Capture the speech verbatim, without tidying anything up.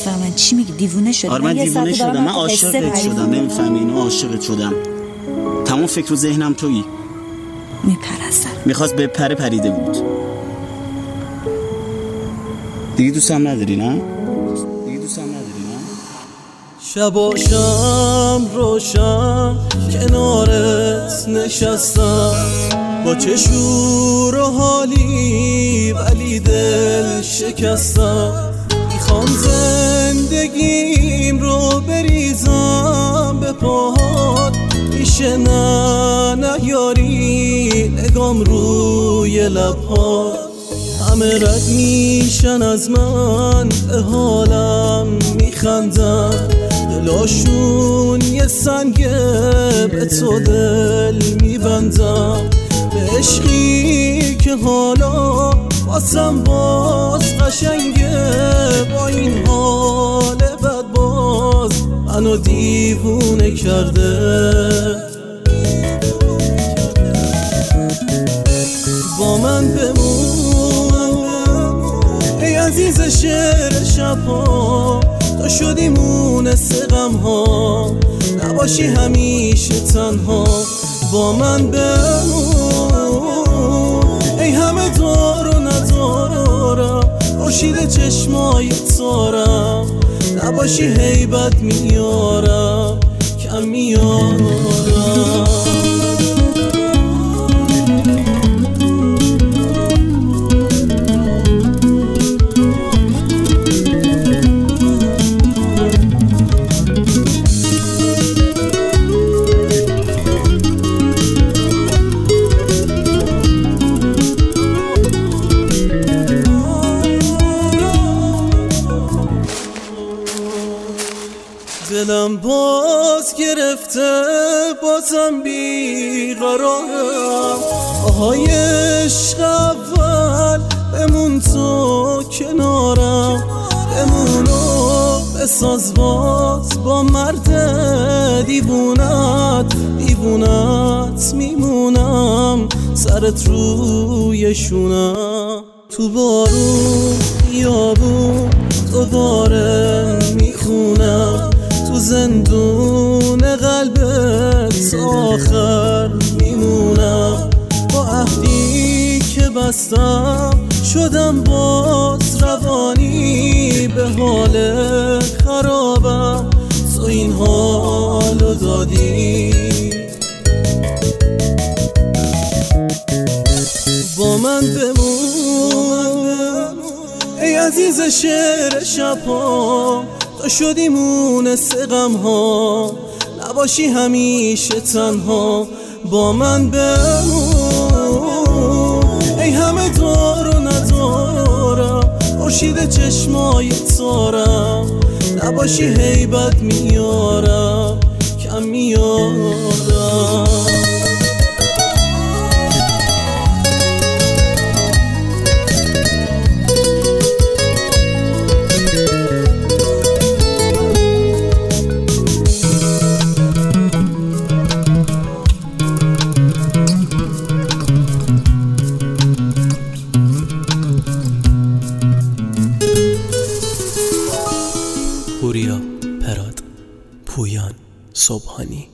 نمیفهمن چی میگی، دیوونه شدی؟ آره من دیوونه شدم، من عاشقت شدم، نمیفهمی اینو، عاشقت شدم. تمام فکر و ذهنم تویی. میپرستم. میخواست بپره پریده بود. دیگه دوستم نداری نه؟ دیگه دوستم نداری نه؟ شباشم روشن کنارت نشستم، با چه شور و حالی ولی دل شکستم. میخوام زندگیم رو بریزم به پاهات، میشه نه نه یاری نگام روی لبهات. همه رد میشن از من، به حالم میخندن، دلاشون یه سنگه به تو دل میبندم. به عشقی که حالا واسم باز قشنگه، با این حال بد باز منو دیوونه کرده. با من بمون ای عزیز شعر شبها، تو شدی مونس غم ها، نباشی همیشه تنها. با من بمون ای همه دار و ندارم، خورشید چشمای تارم، نباشی هیبت میارم کم میارم. دلم باز گرفته بازم بیقرارم، آهای عشق اول بمون تو کنارم، بمونو بساز باز با مرد دیوونت، دیوونت میمونم سرت روی شونم. تو بارون خیابون دوباره میخونم، تو زندون قلبت آخر میمونم. با عهدی که بستم شدم باز روانی، به حال خرابم تو این حالو دادی. با من بمون ای عزیز شعر شبها، تو شدی مونس غم ها، نباشی همیشه تنها. با من بمون ای همه دار و ندارم، خورشید چشمای تارم، نباشی هیبت میارم کم میارم. پوریا پراد، پویان صبحانی.